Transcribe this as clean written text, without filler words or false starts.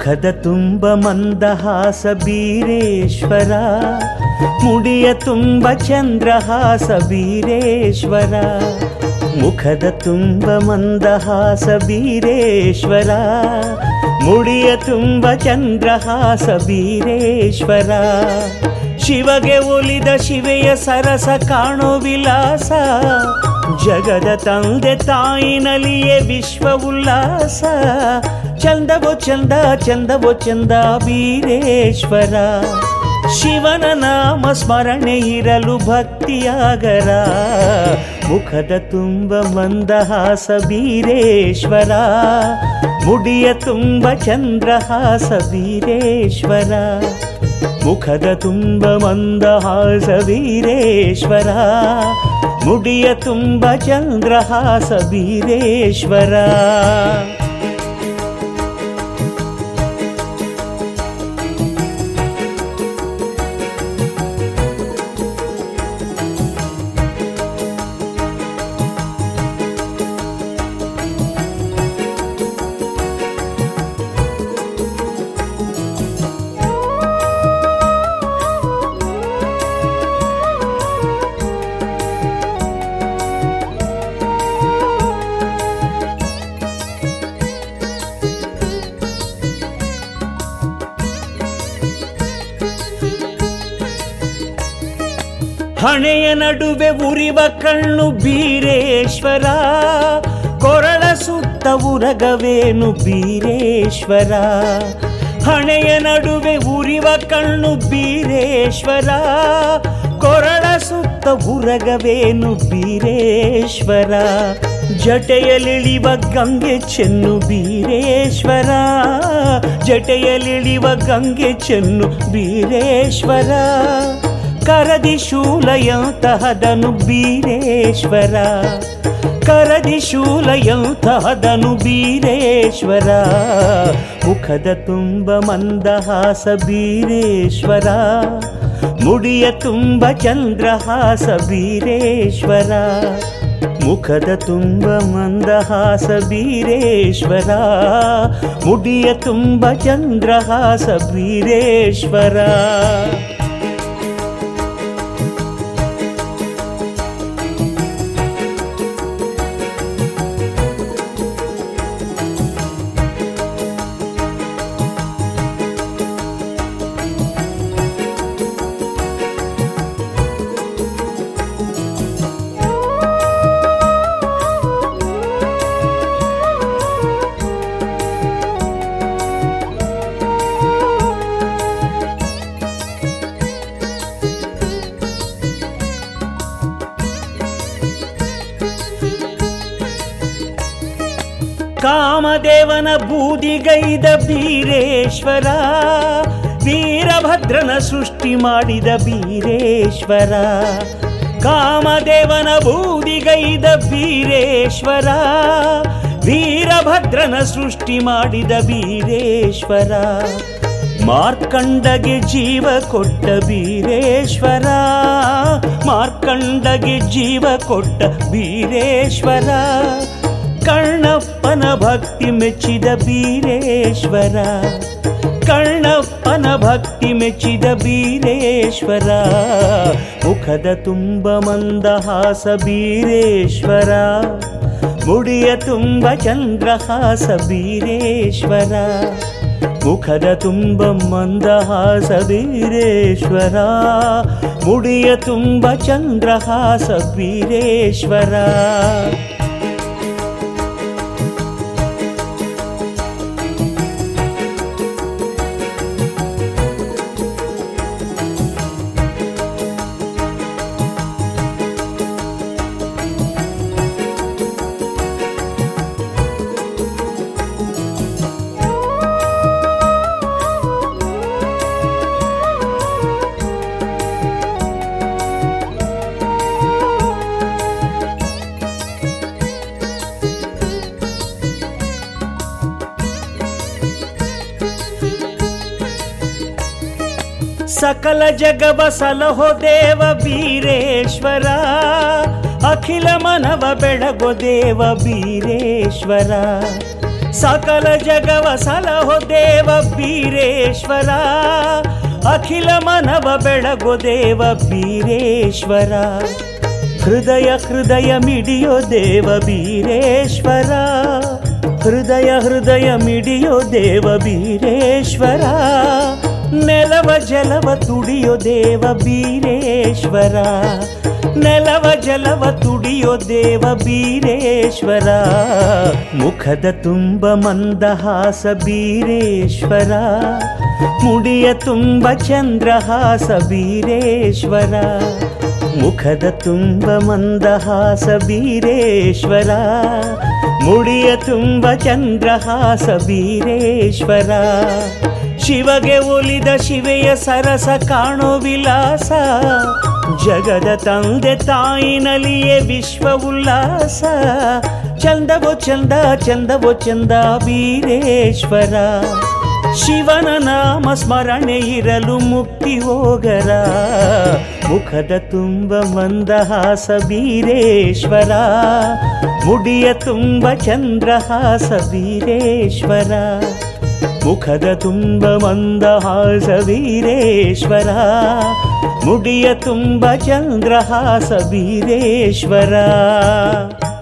ಮುಖದ ತುಂಬ ಮಂದಹಾಸ ಬೀರೇಶ್ವರ, ಮುಡಿಯ ತುಂಬ ಚಂದ್ರಹಾಸ ಬೀರೇಶ್ವರ. ಮುಖದ ತುಂಬ ಮಂದಹಾಸ ಬೀರೇಶ್ವರ, ಮುಡಿಯ ತುಂಬ ಚಂದ್ರಹಾಸ ಬೀರೇಶ್ವರ. ಶಿವಗೆ ಒಲಿದ ಶಿವೆಯ ಸರಸ ಕಾಣೋ ವಿಲಾಸ, ಜಗದ ತಂದೆ ತಾಯಿನಲ್ಲಿಯೇ ವಿಶ್ವ ಉಲ್ಲಾಸ. ಚಂದವೋ ಚಂದ ಚಂದವೋ ಚಂದ ಬೀರೇಶ್ವರ, ಶಿವನ ನಾಮ ಸ್ಮರಣೆ ಇರಲು ಭಕ್ತಿಯಾಗರ. ಮುಖದ ತುಂಬ ಮಂದಹಾಸ ಬೀರೇಶ್ವರ, ಮುಡಿಯ ತುಂಬ ಚಂದ್ರಹಾಸ ಬೀರೇಶ್ವರ. ಮುಖದ ತುಂಬ ಮಂದಹಾಸ ಬೀರೇಶ್ವರ, ಮುಡಿಯ ತುಂಬ ಚಂದ್ರಹಾಸ ಬೀರೇಶ್ವರ. ಹಣೆಯ ನಡುವೆ ಉರಿವ ಕಣ್ಣು ಬೀರೇಶ್ವರ, ಕೊರಳ ಸುತ್ತ ಉರಗವೇನು ಬೀರೇಶ್ವರ. ಹಣೆಯ ನಡುವೆ ಉರಿವ ಕಣ್ಣು ಬೀರೇಶ್ವರ, ಕೊರಳ ಸುತ್ತ ಉರಗವೇನು ಬೀರೇಶ್ವರ. ಜಟೆಯಲಿಳಿವ ಗಂಗೆ ಚೆನ್ನು ಬೀರೇಶ್ವರ, ಜಟೆಯಲಿಳಿವ ಗಂಗೆ ಚೆನ್ನು ಬೀರೇಶ್ವರ. ಕರದಿ ಶೂಲಯಂತಹದನು ಬೀರೇಶ್ವರ, ಕರದಿ ಶೂಲಯಂತಹದನು ಬೀರೇಶ್ವರ. ಮುಖದ ತುಂಬ ಮಂದಹಾಸ ಬೀರೇಶ್ವರ, ಮುಡಿಯ ತುಂಬ ಚಂದ್ರಹಾಸ ಬೀರೇಶ್ವರ. ಮುಖದ ತುಂಬ ಮಂದಹಾಸ ಬೀರೇಶ್ವರ, ಮುಡಿಯ ತುಂಬ ಚಂದ್ರಹಾಸ ಬೀರೇಶ್ವರ. ಕಾಮದೇವನ ಬೂದಿಗೈದ ಬೀರೇಶ್ವರ, ವೀರಭದ್ರನ ಸೃಷ್ಟಿ ಮಾಡಿದ ಬೀರೇಶ್ವರ. ಕಾಮದೇವನ ಬೂದಿಗೈದ ಬೀರೇಶ್ವರ, ವೀರಭದ್ರನ ಸೃಷ್ಟಿ ಮಾಡಿದ ಬೀರೇಶ್ವರ. ಮಾರ್ಕಂಡಗೆ ಜೀವ ಕೊಟ್ಟ ಬೀರೇಶ್ವರ, ಮಾರ್ಕಂಡಗೆ ಜೀವ ಕೊಟ್ಟ ಬೀರೇಶ್ವರ. ಕಣ್ಣಪ್ಪನ ಭಕ್ತಿ ಮೆಚ್ಚಿದ ಬೀರೇಶ್ವರ, ಕಣ್ಣಪ್ಪನ ಭಕ್ತಿ ಮೆಚ್ಚಿದ ಬೀರೇಶ್ವರ. ಮುಖದ ತುಂಬ ಮಂದಹಾಸ ಬೀರೇಶ್ವರ, ಮುಡಿಯ ತುಂಬ ಚಂದ್ರಹಾಸ ಬೀರೇಶ್ವರ. ಮುಖದ ತುಂಬ ಮಂದಹಾಸ ಬೀರೇಶ್ವರ, ಮುಡಿಯ ತುಂಬ ಚಂದ್ರಹಾಸ ಬೀರೇಶ್ವರ. ಸಕಲ ಜಗವ ಸಲಹೋ ದೇವ ಬೀರೇಶ್ವರ, ಅಖಿಲ ಮನವ ಬೆಳಗೋ ದೇವ ಬೀರೇಶ್ವರ. ಸಕಲ ಜಗವ ಸಲಹೋ ದೇವ ಬೀರೇಶ್ವರ, ಅಖಿಲ ಮನವ ಬೆಳಗೋ ದೇವ ಬೀರೇಶ್ವರ, ಹೃದಯ ಹೃದಯ ಮಿಡಿಯೋ ದೇವ ಬೀರೇಶ್ವರ, ಹೃದಯ ಹೃದಯ ಮಿಡಿಯೋ ದೇವ ಬೀರೇಶ್ವರ, ನೆಲವ ಜಲವ ತುಡಿಯೋ ದೇವ ಬೀರೇಶ್ವರ, ನೆಲವ ಜಲವ ತುಡಿಯೋ ದೇವ ಬೀರೇಶ್ವರ, ಮುಖದ ತುಂಬ ಮಂದಹಾಸ ಬೀರೇಶ್ವರ, ಮುಡಿಯ ತುಂಬ ಚಂದ್ರಹಾಸ ಬೀರೇಶ್ವರ, ಮುಖದ ತುಂಬ ಮಂದಹಾಸ ಬೀರೇಶ್ವರ, ಮುಡಿಯ ತುಂಬ ಚಂದ್ರಹಾಸ ಬೀರೇಶ್ವರ, ಶಿವಗೆ ಒಲಿದ ಶಿವೆಯ ಸರಸ ಕಾಣೋ ವಿಲಾಸ, ಜಗದ ತಂದೆ ತಾಯಿನಲ್ಲಿಯೇ ವಿಶ್ವ ಉಲ್ಲಾಸ, ಚಂದವೋ ಚಂದ ಚಂದವೋ ಚಂದ ಬೀರೇಶ್ವರ, ಶಿವನ ನಾಮ ಸ್ಮರಣೆ ಇರಲು ಮುಕ್ತಿ ಹೋಗರ, ಮುಖದ ತುಂಬ ಮಂದಹಾಸ ಬೀರೇಶ್ವರ, ಮುಡಿಯ ತುಂಬ ಚಂದ್ರಹಾಸ ಬೀರೇಶ್ವರ, ಮುಖದ ತುಂಬ ಮಂದಹಾಸ ಬೀರೇಶ್ವರ, ಮುಡಿಯ ತುಂಬ ಚಂದ್ರಹಾಸ ಬೀರೇಶ್ವರ.